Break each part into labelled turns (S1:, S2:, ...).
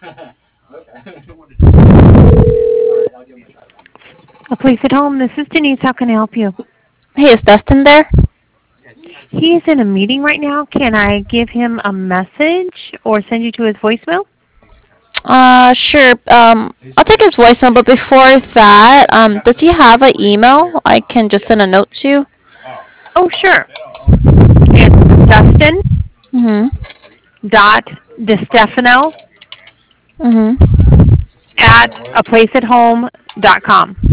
S1: A place at home. This is Denise. How can I help you?
S2: Hey, is Dustin there?
S1: He's in a meeting right now. Can I give him a message or send you to his voicemail?
S2: Sure. I'll take his voicemail, but before that, does he have an email I can just send a note to?
S1: Oh, sure. It's Dustin
S2: Mhm.
S1: dot DeStefano
S2: Mhm.
S1: at aplaceathome.com.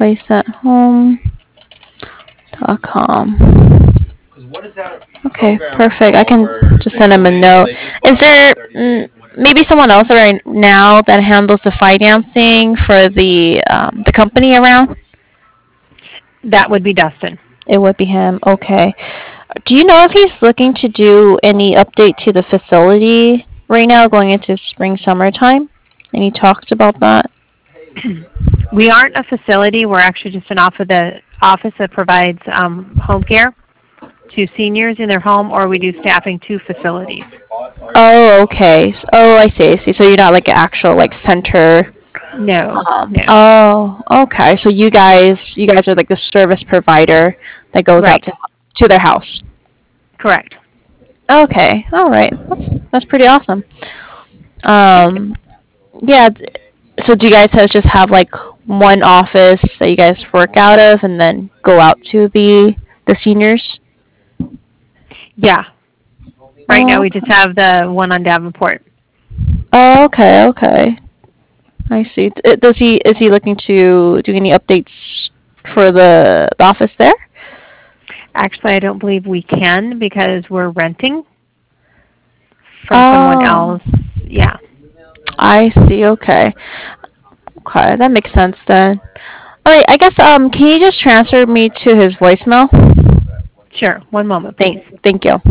S2: Placeathome.com. Okay, perfect. I can just send him a note. Is there maybe someone else right now that handles the financing for the company around?
S1: That would be Dustin.
S2: It would be him. Okay. Do you know if he's looking to do any update to the facility right now, going into spring summertime? Any talks about that?
S1: We aren't a facility. We're actually just an office that provides home care to seniors in their home, or we do staffing to facilities.
S2: Oh, okay. Oh, I see. I see. So you're not like an actual like center.
S1: No, no.
S2: Oh, okay. So you guys are like the service provider that goes out
S1: Right.
S2: to their house.
S1: Correct.
S2: Okay. All right. That's pretty awesome.
S1: Thank you.
S2: Um, yeah. So do you guys just have like one office that you guys work out of, and then go out to the seniors?
S1: Yeah. Right now
S2: Oh,
S1: we just have the one on Davenport.
S2: oh, okay, okay. I see. Does he is he looking to do any updates for the office there?
S1: Actually, I don't believe we can because we're renting from someone
S2: Oh,
S1: else. Yeah.
S2: I see. Okay, okay, that makes sense then. All right, I guess can you just transfer me to his voicemail?
S1: Sure. One moment, please.
S2: Thank you.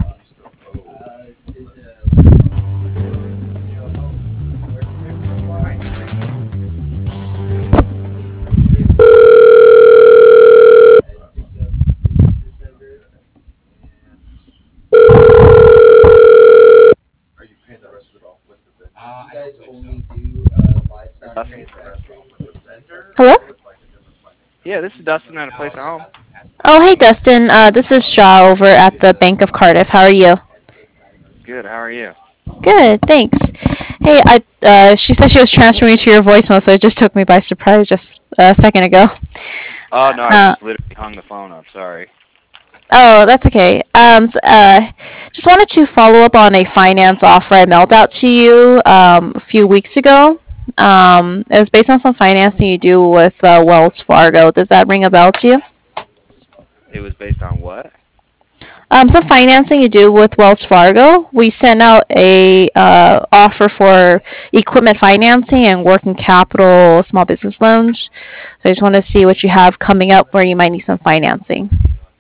S3: Dustin.
S2: Hello.
S3: Yeah, this is Dustin at a place at home.
S2: Oh, hey Dustin. This is Shaw over at the Bank of Cardiff. How are you?
S3: Good. How are you?
S2: Good, thanks. Hey, she said she was transferring me to your voicemail, so it just took me by surprise just a second ago.
S3: Oh no, I
S2: Uh,
S3: just literally hung the phone up. Sorry.
S2: oh, that's okay. Just wanted to follow up on a finance offer I mailed out to you a few weeks ago. It was based on some financing you do with Wells Fargo. Does that ring a bell to you?
S3: It was based on what?
S2: Some financing you do with Wells Fargo. We sent out a offer for equipment financing and working capital small business loans. So I just want to see what you have coming up where you might need some financing.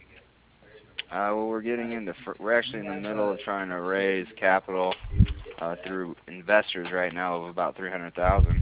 S3: Well, we're actually in the middle of trying to raise capital through investors right now of about 300,000.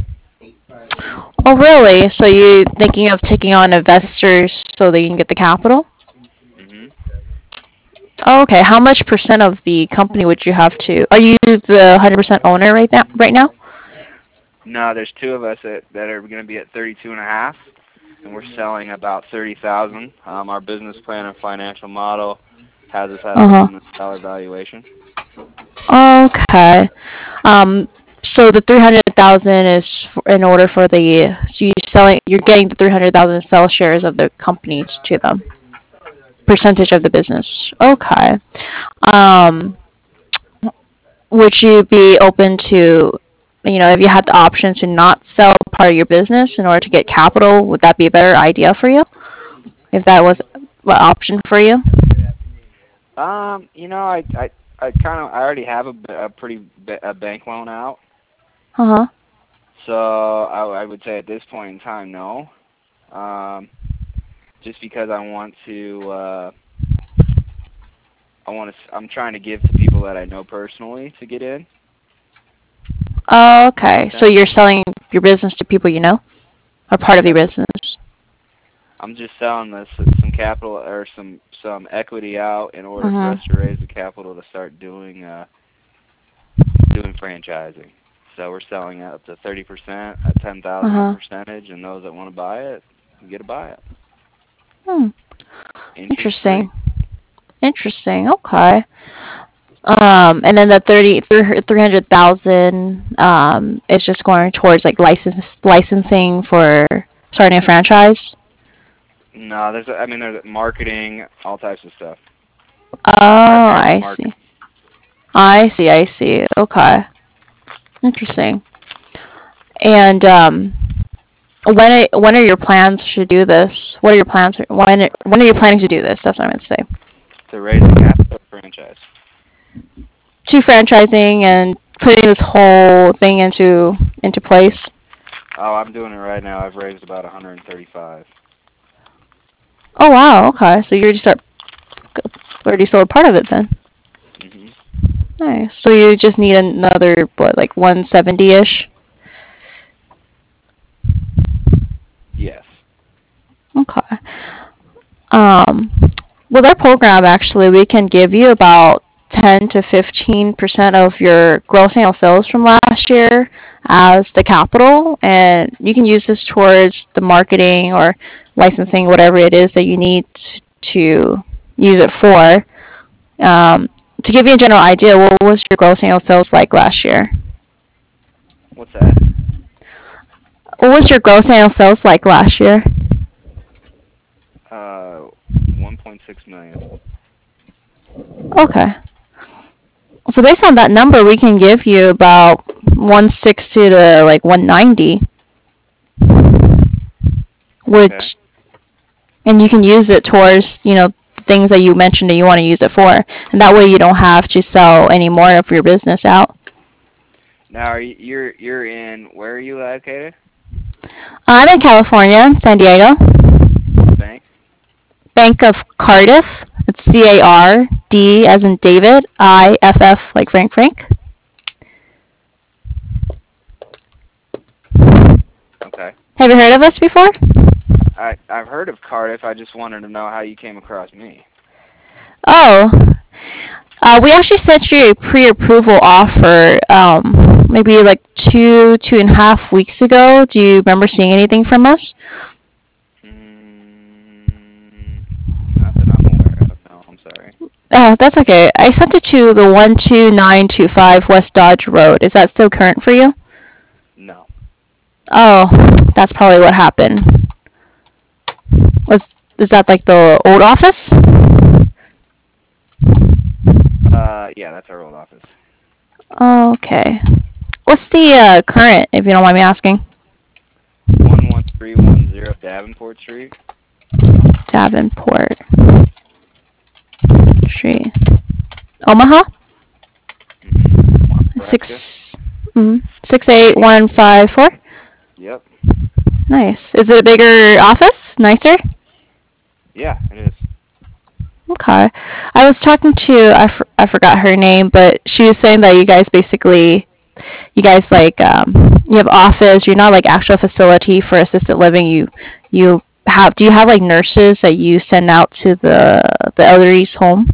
S2: Oh, really? So you're thinking of taking on investors so that you can get the capital?
S3: Mhm.
S2: Oh, okay. How much percent of the company would you have to? Are you the 100% owner right now? Right now?
S3: No, there's two of us that are going to be at 32 and a half, and we're selling about 30,000. Our business plan and financial model has us at a
S2: Uh huh.
S3: $1 million valuation.
S2: Okay. Um, so the 300,000 is in order for you're getting the 300,000 sell shares of the companies to them, percentage of the business. Okay. Um, would you be open to, if you had the option to not sell part of your business in order to get capital, would that be a better idea for you? If that was an option for you?
S3: I already have a a bank loan out,
S2: Uh huh.
S3: so I would say at this point in time, no. Um, just because I'm trying to give to people that I know personally to get in.
S2: Oh,
S3: Does that
S2: okay.
S3: make
S2: So
S3: sense?
S2: you're selling your business to people you know, or part of your
S3: Yep.
S2: business?
S3: I'm just selling some capital or some equity out in order for
S2: Uh-huh.
S3: us to raise the capital to start doing franchising. So we're selling up to 30% at 10,000 percentage, and those that want to buy it, can get to buy it.
S2: Interesting. Interesting. Okay. And then the 300,000 is just going towards like licensing for starting a franchise.
S3: No, there's marketing, all types of stuff.
S2: Oh, I see. I see. Okay. Interesting. And when are your plans to do this? What are your plans? When are you planning to do this? That's what I meant to say.
S3: To raise the capital franchise.
S2: To franchising and putting this whole thing into place.
S3: Oh, I'm doing it right now. I've raised about 135.
S2: Oh wow. Okay. So you already sold a part of it then.
S3: Mhm.
S2: Nice. So you just need another like 170-ish.
S3: Yes.
S2: Okay. With our program, actually, we can give you about 10 to 15% of your gross annual sales from last year as the capital, and you can use this towards the marketing or licensing, whatever it is that you need to use it for. To give you a general idea, what was your gross annual sales like last year?
S3: What's that?
S2: What was your gross annual sales like last year?
S3: 1.6 million.
S2: Okay. So based on that number, we can give you about 160 to like 190, which, and you can use it towards, things that you mentioned that you want to use it for, and that way you don't have to sell any more of your business out.
S3: Now, you're in, where are you located?
S2: I'm in California, San Diego.
S3: Bank?
S2: Bank of Cardiff. It's CARD as in David, IFF like Frank.
S3: Okay.
S2: Have you heard of us before?
S3: I've heard of Cardiff. I just wanted to know how you came across me.
S2: Oh, we actually sent you a pre-approval offer maybe like 2.5 weeks ago. Do you remember seeing anything from us?
S3: Not that I'm aware of. No, I'm sorry.
S2: That's okay. I sent it to the 12925 West Dodge Road. Is that still current for you?
S3: No.
S2: Oh, that's probably what happened. Is that like the old office?
S3: Yeah, that's our old office.
S2: Okay. What's the current, if you don't mind me asking?
S3: 11310 Davenport Street.
S2: Davenport Street. Omaha? 68154?
S3: Yep.
S2: Nice. Is it a bigger office? Nicer?
S3: Yeah, it is.
S2: Okay. I was talking to, I forgot her name, but she was saying that you guys like, you have office, you're not like actual facility for assisted living. Do you have like nurses that you send out to the elderly's home?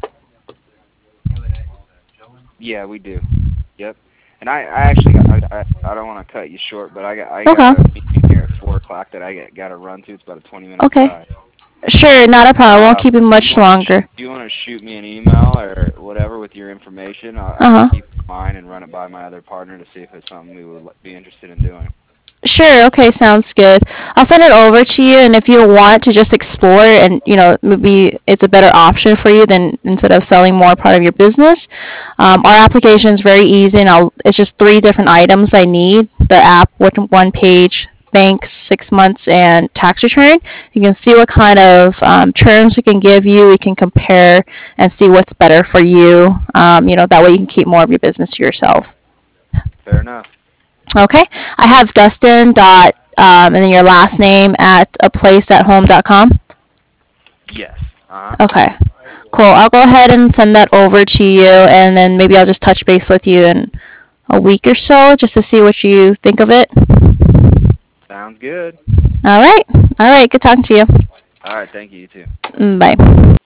S3: Yeah, we do. Yep. And I actually I don't want to cut you short, but I got a meeting here at 4 o'clock that I got to run to. It's about a 20-minute drive.
S2: Sure, not a problem. I won't keep it much longer.
S3: Do you want to shoot me an email or whatever with your information? I'll keep mine and run it by my other partner to see if it's something we would be interested in doing.
S2: Sure, okay, sounds good. I'll send it over to you, and if you want to just explore and, maybe it's a better option for you than instead of selling more part of your business, our application is very easy, and it's just 3 different items I need. The app, one page, bank, 6 months, and tax return. You can see what kind of terms we can give you. We can compare and see what's better for you. That way you can keep more of your business to yourself.
S3: Fair enough.
S2: Okay, I have Dustin and then your last name at aplaceathome.com.
S3: Yes.
S2: Okay, cool. I'll go ahead and send that over to you, and then maybe I'll just touch base with you in a week or so just to see what you think of it.
S3: Sounds good.
S2: All right. Good talking to you.
S3: All right, thank you. You too.
S2: Bye.